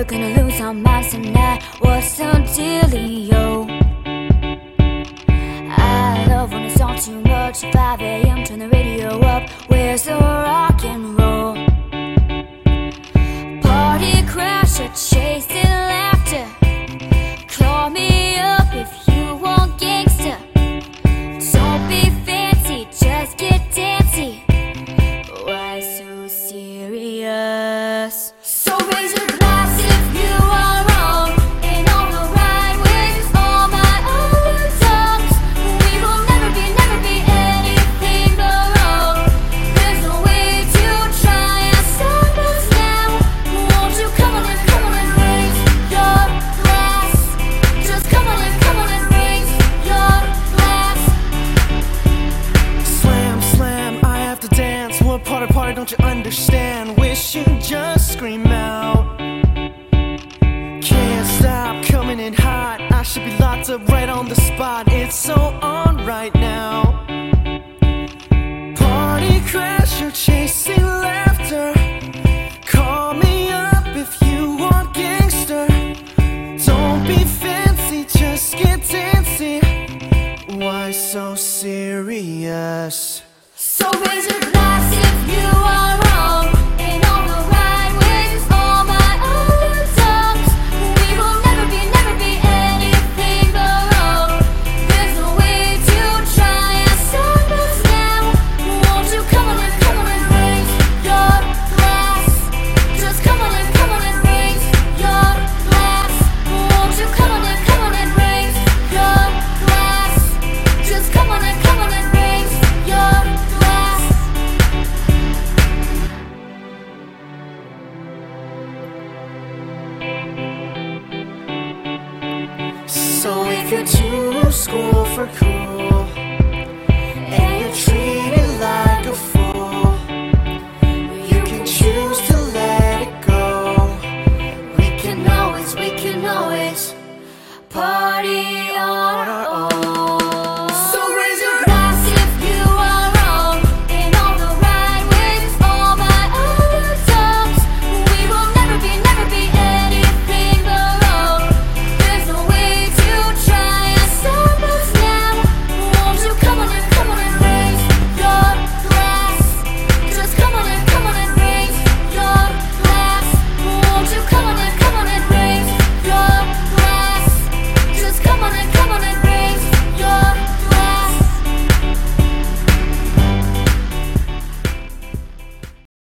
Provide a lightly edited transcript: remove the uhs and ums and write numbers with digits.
We're gonna lose our minds tonight. What's the dealio? I love when it's all too much. 5 a.m. turn the radio up. Where's the rock and roll? Party crasher chasing laughter. Call me up if you want gangster. Don't be fancy, just get dancy. Why so serious? So raise your glass if you are wrong, and on the right with all my other tongues. We will never be anything but wrong. There's no way to try and stop us now. Won't you come on and raise your glass? Just come on and raise your glass. Slam, slam, I have to dance. What part of party don't you understand? Wish you'd just scream out. Can't stop coming in hot. I should be locked up right on the spot. It's so on right now. Party crasher chasing laughter. Call me up if you want gangster. Don't be fancy, just get dancy. Why so serious? So raise your glass if you are wrong, and on the right with all my other tongues. We will never be anything but wrong. There's no way to try and stop us now. Won't you come on and raise your glass? Just come on and raise your glass. Won't you come on and raise your glass? Just come on and raise your glass. So if you're too school for cool,